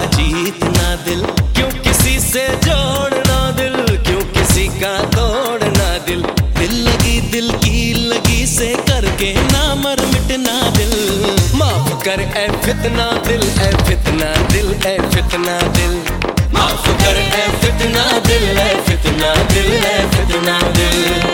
जीतना दिल, क्यों किसी से जोड़ना दिल, क्यों किसी का तोड़ना दिल। दिल लगी दिल की लगी से करके ना मर मिटना दिल। माफ कर ऐ फितना दिल, ऐ फितना दिल, ऐ फितना दिल। माफ कर ऐ फितना दिल, ऐ फितना दिल, ऐ फितना दिल।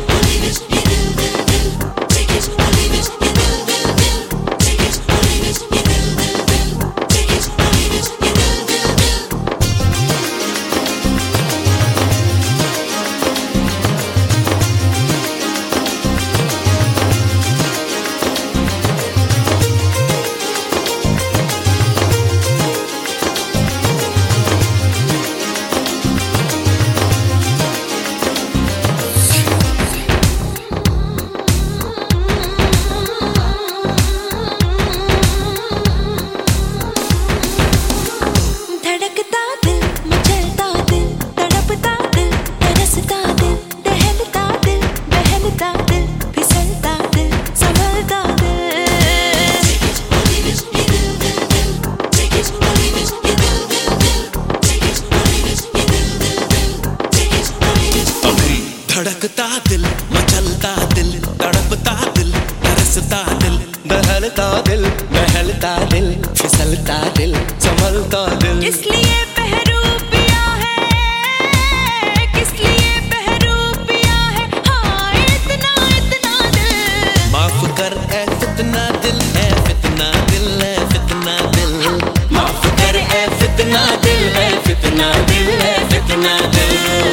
धड़कता दिल, मचलता दिल, तड़पता दिल, तरसता दिल, बहलता दिल, बहलता दिल, फिसलता दिल, संभलता दिल। किस लिए पहरू पिया है, किस लिए पहरू पिया है, हाँ इतना इतना दिल। माफ कर ऐ फितना दिल, ऐ फितना दिल, ऐ फितना दिल। माफ कर ऐ फितना दिल, ऐ फितना दिल, ऐ फितना दिल।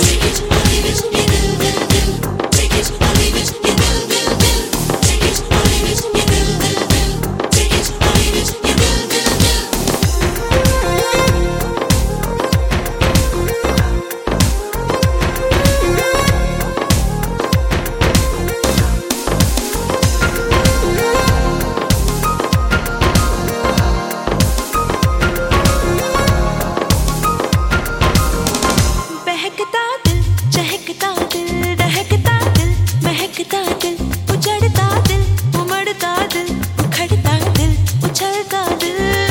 बहकता दिल, चहकता दिल, दहकता दिल, महकता दिल, उजड़ता दिल, उमड़ता दिल, उखड़ता दिल, उछलता दिल।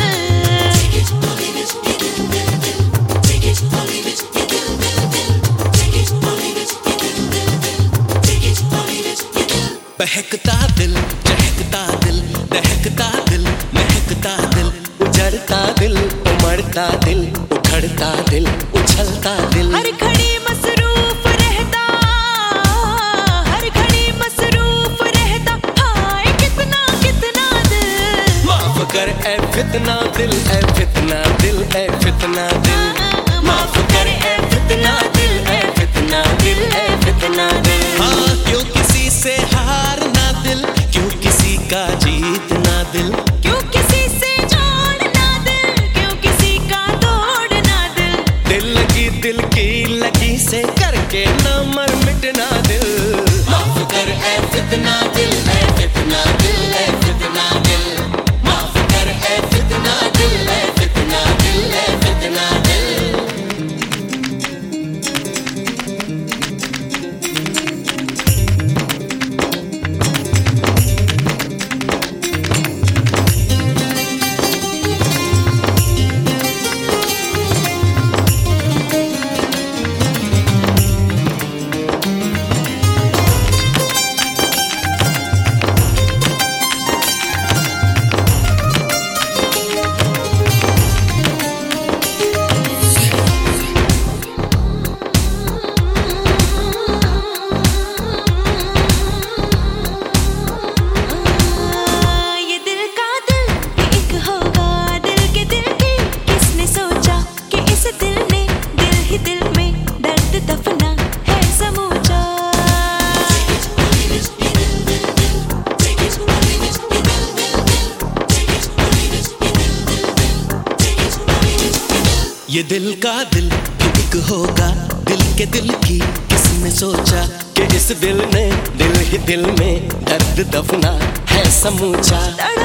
बहकता दिल, चहकता दिल, दहकता दिल, महकता दिल, उजड़ता दिल, उमड़ता दिल, उखड़ता दिल, उछलता दिल। हर घड़ी मसरूफ रहता, हर घड़ी मसरूफ रहता, हाय कितना कितना दिल। माफ कर ऐ फितना दिल, ऐ फितना दिल, ऐ फितना दिल। माफ कर ऐ फितना दिल, ऐ फितना दिल, ऐ फितना दिल। हाँ क्यों किसी से हारना दिल, क्यों किसी का जीतना दिल, क्यों किसी से जोड़ना दिल, क्यों किसी का तोड़ना दिल। दिल लगी दिल की लगी से करके ना मर मिटना दिल। माफ कर ऐ फितना दिल, ऐ फितना दिल, ऐ फितना दिल। माफ कर ऐ फितना दिल, ऐ फितना दिल, ऐ फितना दिल। ये दिल का दिल भी एक होगा, दिल के दिल की किसने सोचा कि इस दिल ने दिल ही दिल में दर्द दफना है समूचा।